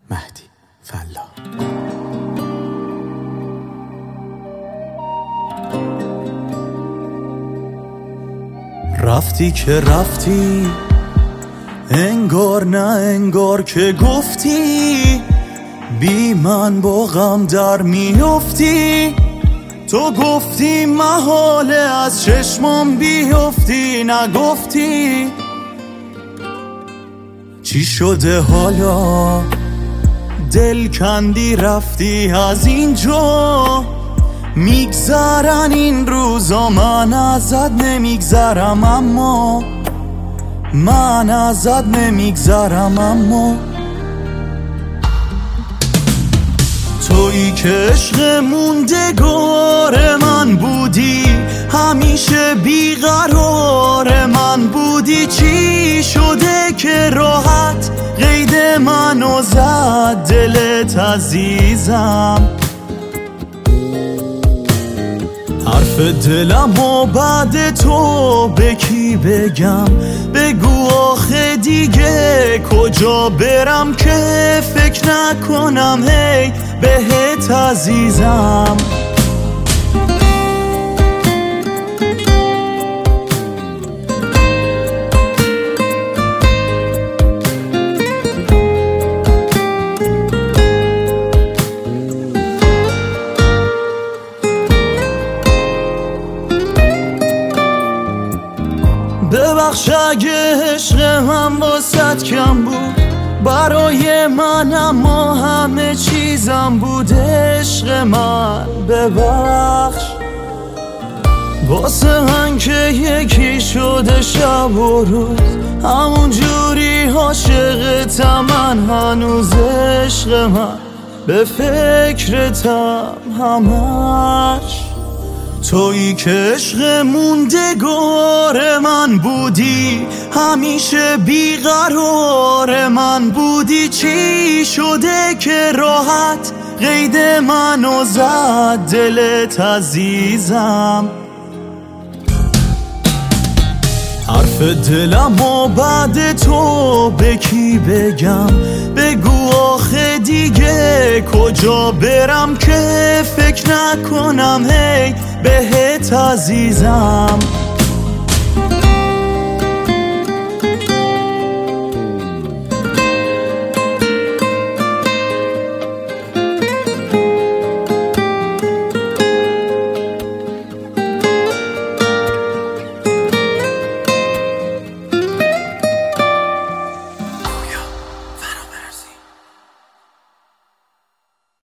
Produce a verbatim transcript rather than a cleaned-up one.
مهدی فلا. رفتی که رفتی، انگار نه انگار که گفتی بی من با غم در میافتی. تو گفتی محاله از چشمم بیافتی، نگفتی چی شده حالا؟ دل کندی رفتی از اینجا. میگذرن این روزا، من ازت نمیگذرم، اما من ازت نمیگذرم. اما تویی که عشق موندگار من بودی، همیشه بیقرار من بودی. چی شده که راحت قید منو زد دلت عزیزم؟ حرف دلم و بعد تو به کی بگم؟ بگو آخه دیگه کجا برم که فکر نکنم هی بهت عزیزم. ببخش اگه عشق من واسط کم بود، برای من اما همه چیزم بود. عشق من ببخش، واسه من که یکی شده شب و روز، همون جوری عاشقتم من هنوز. عشق من به فکرتم همش. تویی که عشق موندگار من بودی، همیشه بیقرار من بودی. چی شده که راحت قید منو زد دلت عزیزم؟ حرف دلم و بعد تو به کی بگم؟ بگو آخه دیگه کجا برم که فکر نکنم هی بهت عزیزم.